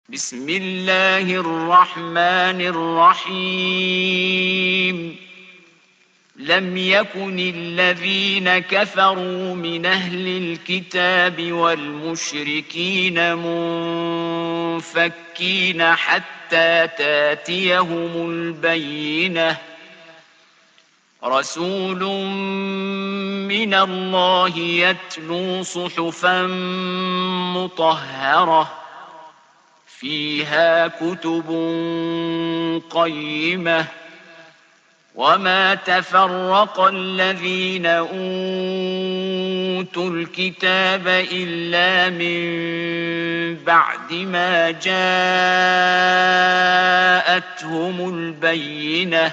بسم الله الرحمن الرحيم. لم يكن الذين كفروا من أهل الكتاب والمشركين منفكين حتى تاتيهم البينة. رسول من الله يتلو صحفا مطهرة فيها كتب قيمة. وما تفرق الذين أوتوا الكتاب إلا من بعد ما جاءتهم البينة.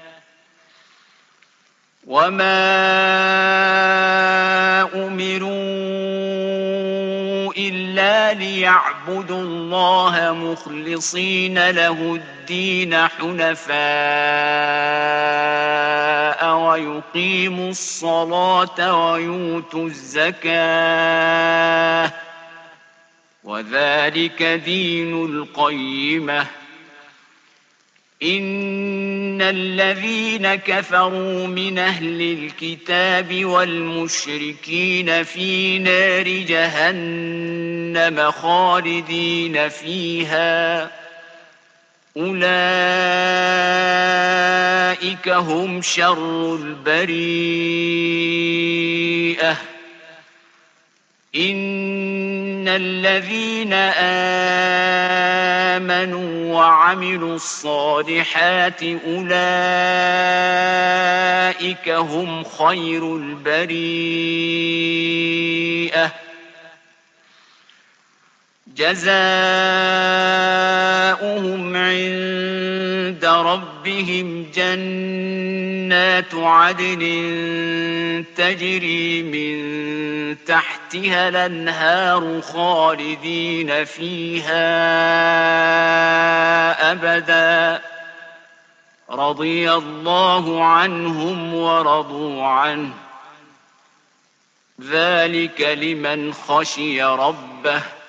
وما أمروا إلا ليعبدوا الله مخلصين له الدين حنفاء ويقيموا الصلاة ويؤتوا الزكاة وذلك دين القيمة. إن الذين كفروا من أهل الكتاب والمشركين في نار جهنم خالدين فيها أولئك هم شر البريئة. إن الذين آمنوا وعملوا الصالحات أولئك هم خير البريئة. جزاؤهم عند ربهم جنات عدن تجري من تحتها الأنهار خالدين فيها أبدا. رضي الله عنهم ورضوا عنه ذلك لمن خشي ربه.